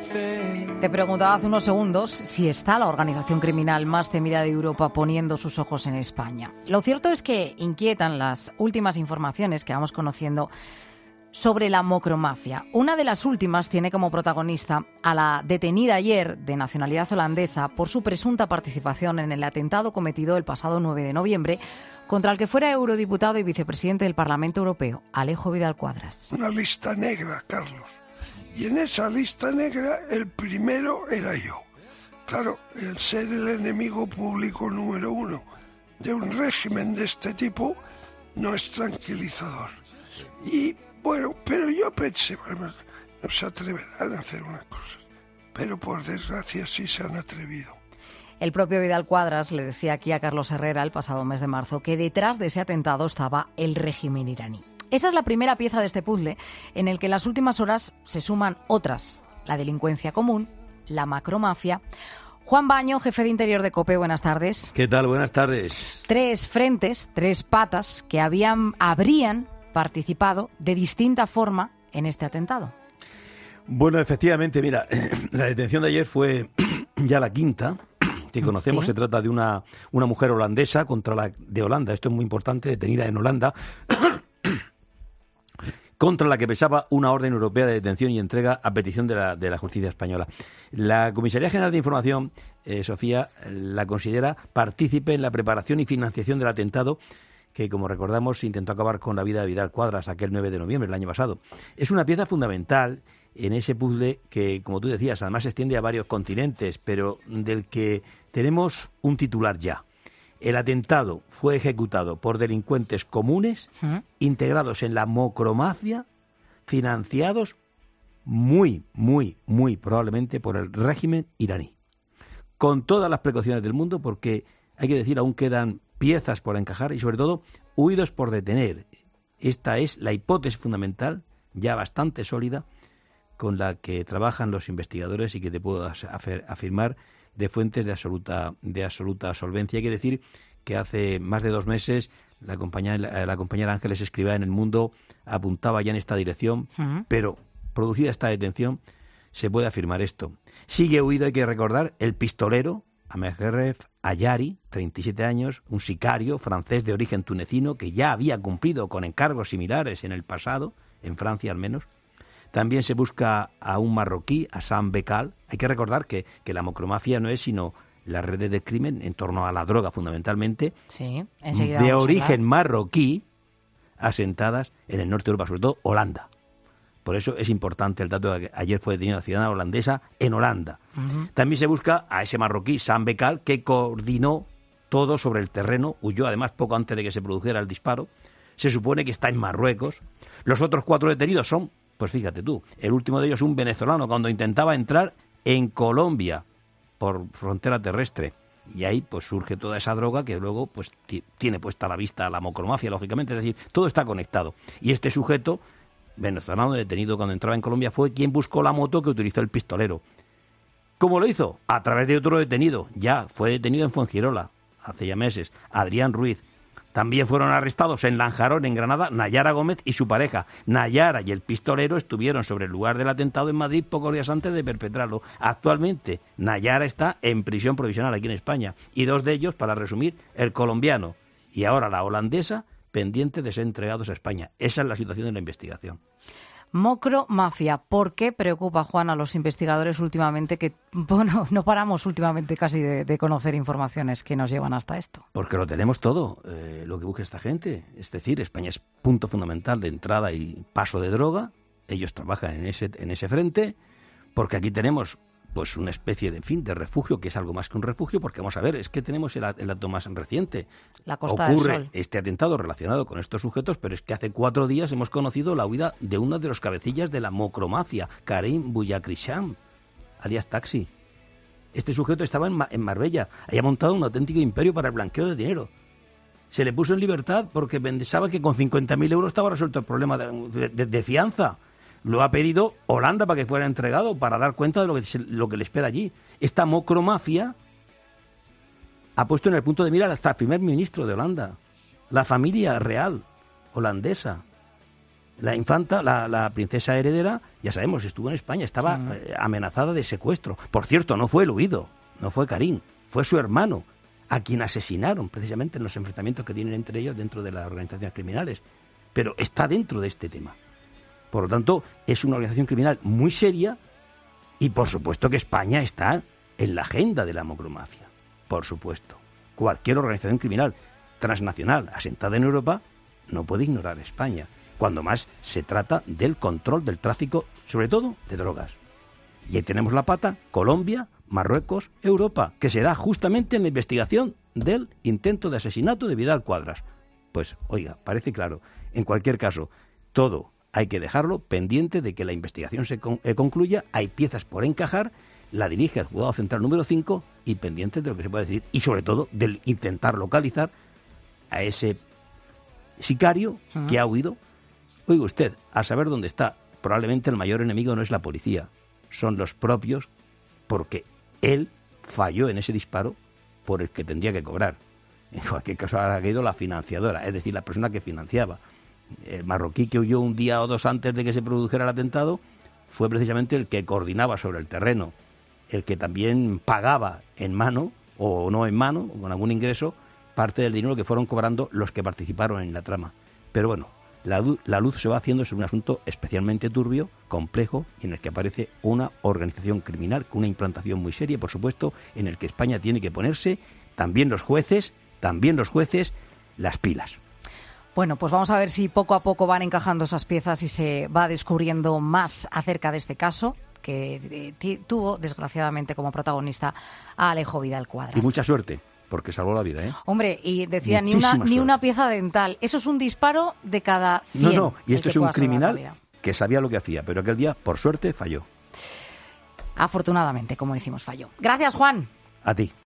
Te preguntaba hace unos segundos si está la organización criminal más temida de Europa poniendo sus ojos en España. Lo cierto es que inquietan las últimas informaciones que vamos conociendo sobre la macromafia. Una de las últimas tiene como protagonista a la detenida ayer de nacionalidad holandesa por su presunta participación en el atentado cometido el pasado 9 de noviembre contra el que fuera eurodiputado y vicepresidente del Parlamento Europeo, Alejo Vidal Quadras. Una lista negra, Carlos. Y en esa lista negra el primero era yo. Claro, el ser el enemigo público número uno de un régimen de este tipo no es tranquilizador. Y bueno, pero yo pensé, bueno, no se atreverán a hacer una cosa. Pero por desgracia sí se han atrevido. El propio Vidal Quadras le decía aquí a Carlos Herrera el pasado mes de marzo que detrás de ese atentado estaba el régimen iraní. Esa es la primera pieza de este puzzle en el que en las últimas horas se suman otras. La delincuencia común, la macromafia. Juan Baño, jefe de Interior de COPE, buenas tardes. ¿Qué tal? Buenas tardes. 3 frentes, 3 patas que habrían participado de distinta forma en este atentado. Bueno, efectivamente, mira, la detención de ayer fue ya la quinta que conocemos. ¿Sí? Se trata de una mujer holandesa de Holanda, esto es muy importante, detenida en Holanda, contra la que pesaba una orden europea de detención y entrega a petición de la justicia española. La Comisaría General de Información, Sofía, la considera partícipe en la preparación y financiación del atentado que, como recordamos, intentó acabar con la vida de Vidal Quadras aquel 9 de noviembre del año pasado. Es una pieza fundamental en ese puzzle que, como tú decías, además se extiende a varios continentes, pero del que tenemos un titular ya. El atentado fue ejecutado por delincuentes comunes integrados en la macromafia, financiados muy probablemente por el régimen iraní. Con todas las precauciones del mundo, porque hay que decir, aún quedan piezas por encajar y sobre todo huidos por detener. Esta es la hipótesis fundamental, ya bastante sólida, con la que trabajan los investigadores y que te puedo afirmar de fuentes de absoluta solvencia. Hay que decir que hace más de 2 meses la compañera Ángeles Escrivá en El Mundo apuntaba ya en esta dirección, pero producida esta detención se puede afirmar esto. Sigue huido, hay que recordar, el pistolero Amegref Ayari, 37 años, un sicario francés de origen tunecino que ya había cumplido con encargos similares en el pasado, en Francia al menos. También se busca a un marroquí, Hassan Bekal. Hay que recordar que la macromafia no es sino las redes de crimen en torno a la droga fundamentalmente, sí, de origen marroquí, asentadas en el norte de Europa, sobre todo Holanda. Por eso es importante el dato de que ayer fue detenida una ciudadana holandesa en Holanda. También se busca a ese marroquí, Hassan Bekal, que coordinó todo sobre el terreno, huyó además poco antes de que se produjera el disparo. Se supone que está en Marruecos. Los otros 4 detenidos son, pues fíjate tú, el último de ellos un venezolano cuando intentaba entrar en Colombia por frontera terrestre. Y ahí pues surge toda esa droga que luego pues tiene puesta a la vista la macromafia, lógicamente. Es decir, todo está conectado. Y este sujeto venezolano detenido cuando entraba en Colombia fue quien buscó la moto que utilizó el pistolero. ¿Cómo lo hizo? A través de otro detenido. Ya fue detenido en Fuengirola hace ya meses, Adrián Ruiz. También fueron arrestados en Lanjarón, en Granada, Nayara Gómez y su pareja. Nayara y el pistolero estuvieron sobre el lugar del atentado en Madrid pocos días antes de perpetrarlo. Actualmente, Nayara está en prisión provisional aquí en España. Y 2 de ellos, para resumir, el colombiano y ahora la holandesa, pendiente de ser entregados a España. Esa es la situación de la investigación. Macromafia. ¿Por qué preocupa, Juan, a los investigadores últimamente que, bueno, no paramos últimamente casi de conocer informaciones que nos llevan hasta esto? Porque lo tenemos todo, lo que busca esta gente. Es decir, España es punto fundamental de entrada y paso de droga. Ellos trabajan en ese frente, porque aquí tenemos pues una especie de refugio, que es algo más que un refugio, porque vamos a ver, es que tenemos el dato más reciente. La Costa Ocurre del Sol. Este atentado relacionado con estos sujetos, pero es que hace 4 días hemos conocido la huida de uno de los cabecillas de la macromafia, Karim Bouyakrisham, alias Taxi. Este sujeto estaba en Marbella, había montado un auténtico imperio para el blanqueo de dinero. Se le puso en libertad porque pensaba que con 50.000 euros estaba resuelto el problema de fianza. Lo ha pedido Holanda para que fuera entregado, para dar cuenta de lo que le espera allí. Esta macromafia ha puesto en el punto de mira hasta el primer ministro de Holanda, la familia real holandesa. La infanta, la princesa heredera, ya sabemos, estuvo en España, estaba amenazada de secuestro. Por cierto, no fue el huido, no fue Karim, fue su hermano, a quien asesinaron precisamente en los enfrentamientos que tienen entre ellos dentro de las organizaciones criminales. Pero está dentro de este tema. Por lo tanto, es una organización criminal muy seria y por supuesto que España está en la agenda de la macromafia. Por supuesto. Cualquier organización criminal transnacional asentada en Europa no puede ignorar a España, cuando más se trata del control del tráfico, sobre todo de drogas. Y ahí tenemos la pata, Colombia, Marruecos, Europa, que se da justamente en la investigación del intento de asesinato de Vidal Quadras. Pues, oiga, parece claro. En cualquier caso, todo hay que dejarlo pendiente de que la investigación se concluya, hay piezas por encajar, la dirige el Juzgado Central número 5 y pendiente de lo que se puede decir, y sobre todo del intentar localizar a ese sicario que ha huido. Oiga usted, a saber dónde está. Probablemente el mayor enemigo no es la policía, son los propios, porque él falló en ese disparo por el que tendría que cobrar. En cualquier caso ha caído la financiadora, es decir, la persona que financiaba. El marroquí que huyó un día o dos antes de que se produjera el atentado fue precisamente el que coordinaba sobre el terreno, el que también pagaba en mano, o no en mano, o con algún ingreso, parte del dinero que fueron cobrando los que participaron en la trama. Pero bueno, la luz se va haciendo sobre un asunto especialmente turbio, complejo, y en el que aparece una organización criminal con una implantación muy seria, por supuesto, en el que España tiene que ponerse, también los jueces, las pilas. Bueno, pues vamos a ver si poco a poco van encajando esas piezas y se va descubriendo más acerca de este caso que tuvo, desgraciadamente, como protagonista a Alejo Vidal Quadras. Y mucha suerte, porque salvó la vida, ¿eh? Hombre, y decía, ni una pieza dental. Eso es un disparo de cada 100. No, y esto es un criminal que sabía lo que hacía, pero aquel día, por suerte, falló. Afortunadamente, como decimos, falló. Gracias, Juan. A ti.